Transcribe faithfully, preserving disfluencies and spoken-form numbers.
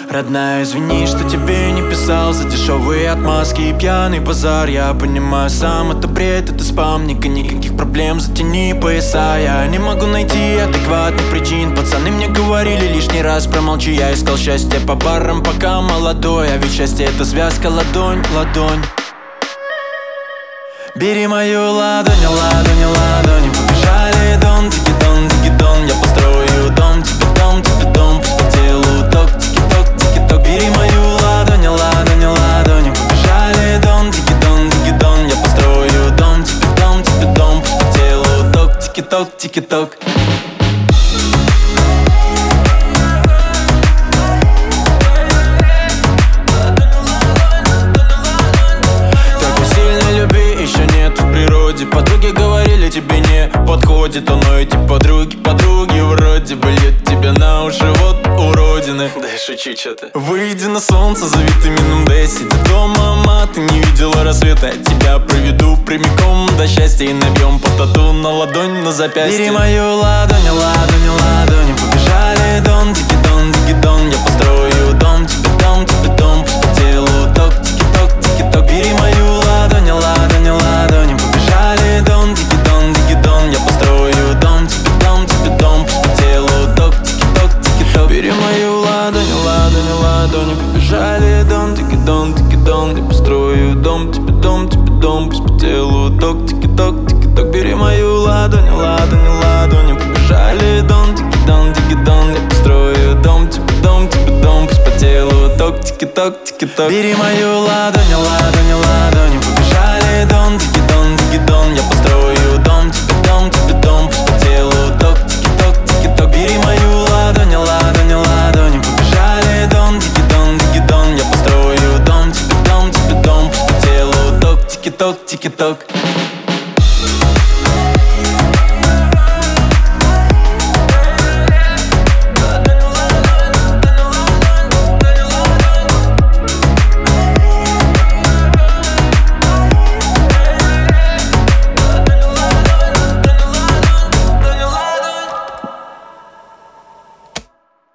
Родная, извини, что тебе не писал за дешевые отмазки и пьяный базар. Я понимаю, сам это бред, это спам. Никаких проблем, затяни пояса. Я не могу найти адекватных причин. Пацаны мне говорили лишний раз промолчи. Я искал счастье по барам, пока молодой. А ведь счастье это связка ладонь, ладонь. Бери мою ладонь, ладонь, ладонь. Побежали, дон, тики-дон, тики-дон. Я построю дом, тебе дом, тебе дом. Пусть по телу ток, тики-ток, тики-ток. Бери мою ладонь, ладонь, ладонь. Побежали, дон, тики-дон, тики-дон. Я построю дом, тебе дом, тебе дом. Пусть по телу ток, тики-ток, тики-ток. Подруги говорили, тебе не подходит оно, эти подруги, подруги вроде бы льют тебе на уши, вот уродины. Да я шучу, чё-то. Выйди на солнце за витамином Д. Сиди дома, мама, ты не видела рассвета. Я тебя проведу прямиком до счастья и набьем по тату на ладонь, на запястье. Бери мою ладонь, ладонь, ладонь. Побежали, дон, тики-дон, тики-дон. Я построю дом, тебе дом, тебе дом. Пусть по телу ток, тики-ток, тики-ток. Бери мою ладонь, ладонь, ладонь. Побежали, дон, тики-дон, тики-дон. Я построю дом, тебе дом, тебе дом. Пусть по телу ток, тики-ток, тики-ток. Бери мою ладонь, ладонь, ладонь. Побежали, дон, тики-дон, тики-дон. Я построю дом, тебе дом, тебе дом. Пусть по телу ток, тики-ток, тики-ток. Бери мою ладонь, ладонь, ладонь. Побежали, дон, тики-дон, тики-дон. Я построю дом, тебе дом, тебе дом. Пусть по телу ток, тики-ток, тики-ток. Бери мою ладонь, ладонь, ладонь. Побежали, дон, тики-дон, тики-дон. Я построю дом, тебе дом, тебе дом. Пусть по телу ток, тики-ток, тики-ток. Бери мою ладонь, ладонь, ладонь. Побежали, дон, тики-дон, тики-дон. Я построю дом, тебе дом, тебе дом. Пусть по телу ток, тики-ток, тики-ток.